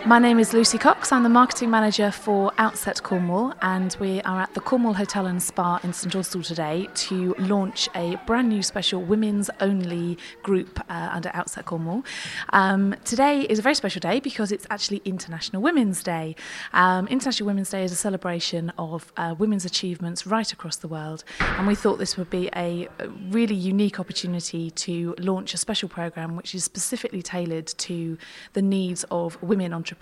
My name is Lucy Cox. I'm the marketing manager for Outset Cornwall, and we are at the Cornwall Hotel and Spa in St Austell today to launch a brand new special women's only group under Outset Cornwall. Today is a very special day because it's actually International Women's Day. International Women's Day is a celebration of women's achievements right across the world, and we thought this would be a really unique opportunity to launch a special programme which is specifically tailored to the needs of women entrepreneurs.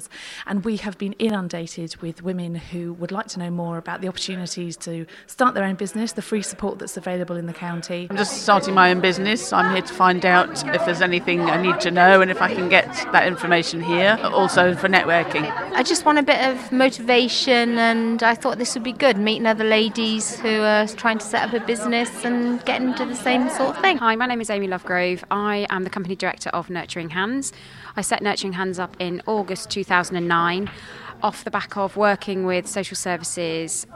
And we have been inundated with women who would like to know more about the opportunities to start their own business, the free support that's available in the county. I'm just starting my own business. I'm here to find out if there's anything I need to know and if I can get that information here, also for networking. I just want a bit of motivation, and I thought this would be good, meeting other ladies who are trying to set up a business and getting into the same sort of thing. Hi, my name is Amy Lovegrove. I am the company director of Nurturing Hands. I set Nurturing Hands up in August 2009 off the back of working with social services,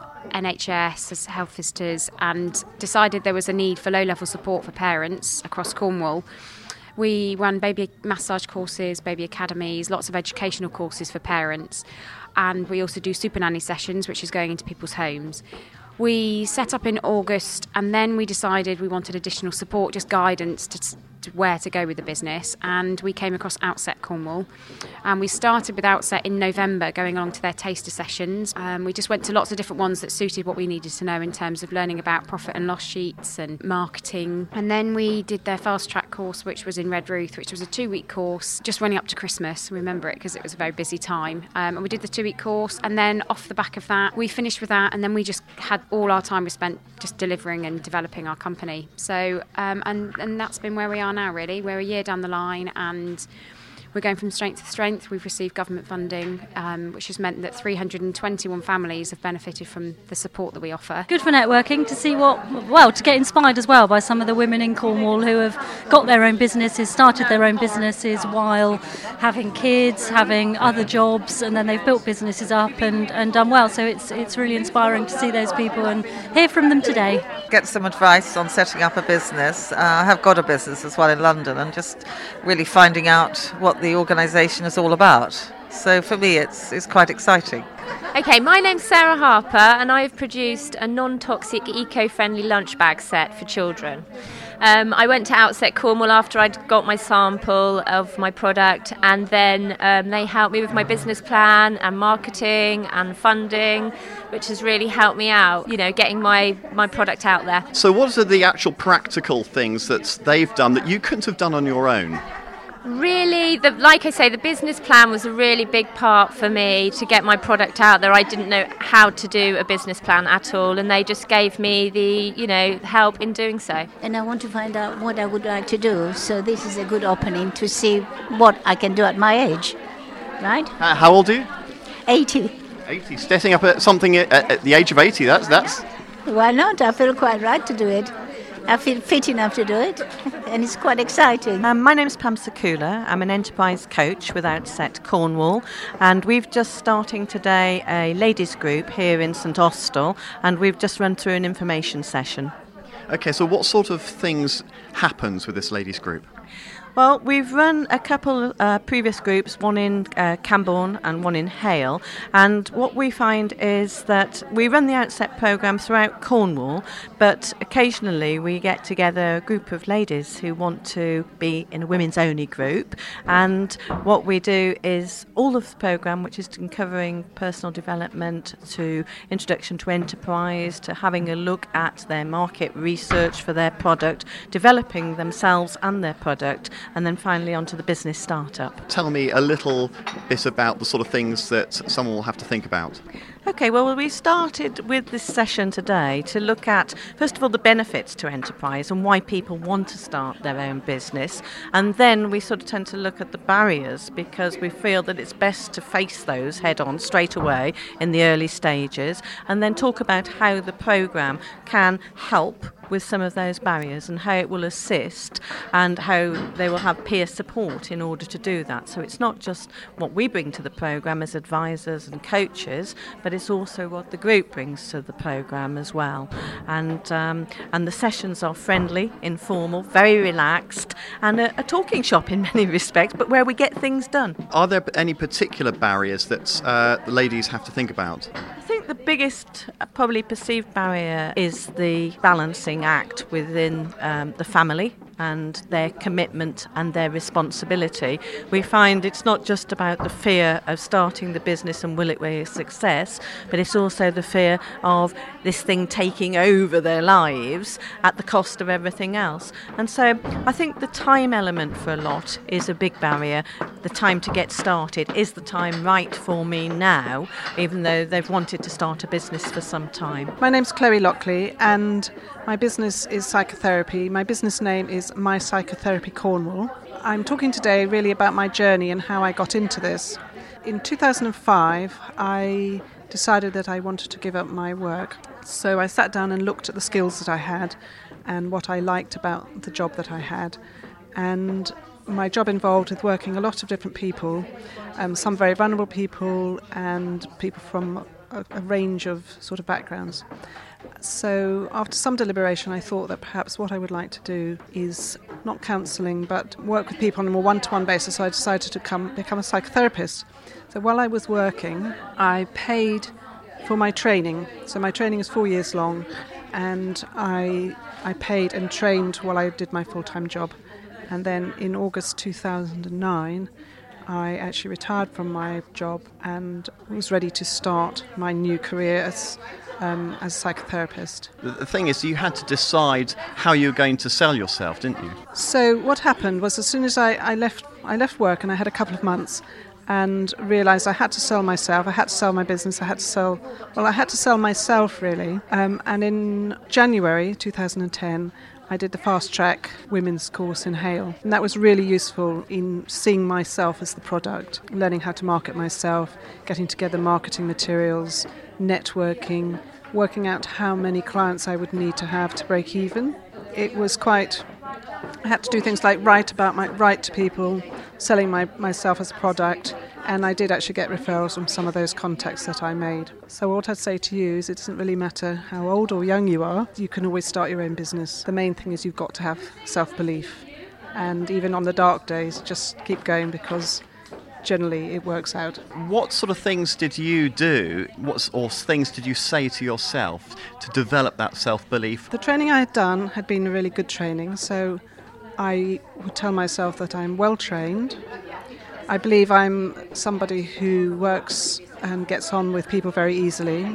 NHS as health visitors, and decided there was a need for low-level support for parents across Cornwall. We run baby massage courses, baby academies, lots of educational courses for parents, and we also do super nanny sessions, which is going into people's homes. We set up in August, and then we decided we wanted additional support, just guidance to where to go with the business, and we came across Outset Cornwall, and we started with Outset in November, going along to their taster sessions. We just went to lots of different ones that suited what we needed to know in terms of learning about profit and loss sheets and marketing, and then we did their fast track course, which was in Redruth, which was a 2-week course just running up to Christmas. Remember it because it was a very busy time, and we did the 2-week course, and then off the back of that we finished with that, and then we just had all our time we spent just delivering and developing our company. So and that's been where we are now, really. We're a year down the line, and we're going from strength to strength. We've received government funding, which has meant that 321 families have benefited from the support that we offer. Good for networking, to see to get inspired as well by some of the women in Cornwall who have got their own businesses, started their own businesses while having kids, having other jobs, and then they've built businesses up and done well. So it's really inspiring to see those people and hear from them today. Get some advice on setting up a business. I have got a business as well in London, and just really finding out what the organisation is all about. So for me it's quite exciting. Okay, my name's Sarah Harper, and I've produced a non-toxic, eco-friendly lunch bag set for children. I went to Outset Cornwall after I'd got my sample of my product, and then they helped me with my business plan and marketing and funding, which has really helped me out, getting my product out there. So what are the actual practical things that they've done that you couldn't have done on your own? Really, like I say, the business plan was a really big part for me to get my product out there. I didn't know how to do a business plan at all, and they just gave me the, help in doing so. And I want to find out what I would like to do, so this is a good opening to see what I can do at my age, right? How old are you? 80. 80. Setting up something at the age of 80, that's... Why not? I feel quite right to do it. I feel fit enough to do it, and it's quite exciting. My name's Pam Sakula. I'm an enterprise coach with Outset Cornwall, and we've just starting today a ladies group here in St Austell, and we've just run through an information session. Okay, so what sort of things happens with this ladies group? Well, we've run a couple previous groups, one in Camborne and one in Hale, and what we find is that we run the Outset programme throughout Cornwall, but occasionally we get together a group of ladies who want to be in a women's only group, and what we do is all of the programme, which is covering personal development to introduction to enterprise, to having a look at their market research for their product, developing themselves and their product, and then finally onto the business startup. Tell me a little bit about the sort of things that someone will have to think about. Okay, well, we started with this session today to look at, first of all, the benefits to enterprise and why people want to start their own business. And then we sort of tend to look at the barriers, because we feel that it's best to face those head on straight away in the early stages, and then talk about how the programme can help with some of those barriers and how it will assist and how they will have peer support in order to do that. So it's not just what we bring to the programme as advisors and coaches, but is also what the group brings to the programme as well. And the sessions are friendly, informal, very relaxed, and a talking shop in many respects, but where we get things done. Are there any particular barriers that the ladies have to think about? I think the biggest probably perceived barrier is the balancing act within the family and their commitment and their responsibility. We find it's not just about the fear of starting the business and will it be a success, but it's also the fear of this thing taking over their lives at the cost of everything else. And so I think the time element for a lot is a big barrier. The time to get started. Is the time right for me now, even though they've wanted to start a business for some time? My name's Chloe Lockley and my business is psychotherapy. My business name is My Psychotherapy Cornwall. I'm talking today really about my journey and how I got into this. In 2005, I decided that I wanted to give up my work. So I sat down and looked at the skills that I had and what I liked about the job that I had. And my job involved with working a lot of different people, some very vulnerable people and people from a range of sort of backgrounds. So after some deliberation, I thought that perhaps what I would like to do is not counselling, but work with people on a more one-to-one basis. So I decided to become a psychotherapist. So while I was working, I paid for my training. So my training is 4 years long, and I paid and trained while I did my full-time job. And then in August 2009, I actually retired from my job and was ready to start my new career as a psychotherapist. The thing is, you had to decide how you were going to sell yourself, didn't you? So what happened was, as soon as I left work, and I had a couple of months, and realised I had to sell myself, I had to sell my business, I had to sell myself really. And in January 2010, I did the Fast Track Women's course in Hale. And that was really useful in seeing myself as the product, learning how to market myself, getting together marketing materials, networking, working out how many clients I would need to have to break even. It was I had to do things like write to people, selling myself as a product, and I did actually get referrals from some of those contacts that I made. So what I'd say to you is it doesn't really matter how old or young you are, you can always start your own business. The main thing is you've got to have self-belief. And even on the dark days, just keep going because generally it works out. What sort of things did you do, or things did you say to yourself to develop that self-belief? The training I had done had been a really good training, so I would tell myself that I'm well trained. I believe I'm somebody who works and gets on with people very easily.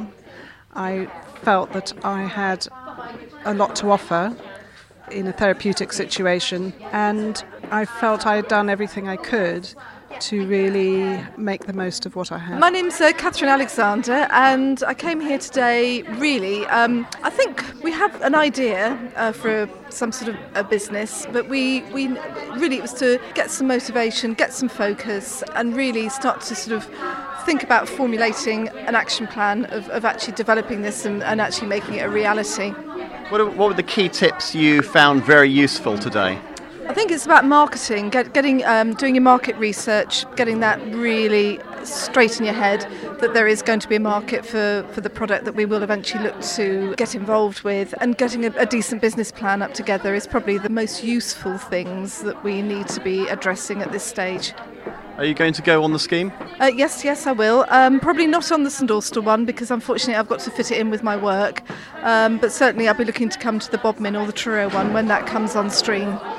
I felt that I had a lot to offer in a therapeutic situation, and I felt I had done everything I could to really make the most of what I had. My name's Catherine Alexander, and I came here today really, I think we have an idea for some sort of a business, but we really, it was to get some motivation, get some focus, and really start to sort of think about formulating an action plan of actually developing this and actually making it a reality. What were the key tips you found very useful today? I think it's about marketing, doing your market research, getting that really straight in your head that there is going to be a market for the product that we will eventually look to get involved with, and getting a decent business plan up together is probably the most useful things that we need to be addressing at this stage. Are you going to go on the scheme? Yes, I will. Probably not on the St Austell one because unfortunately I've got to fit it in with my work. But certainly I'll be looking to come to the Bodmin or the Truro one when that comes on stream.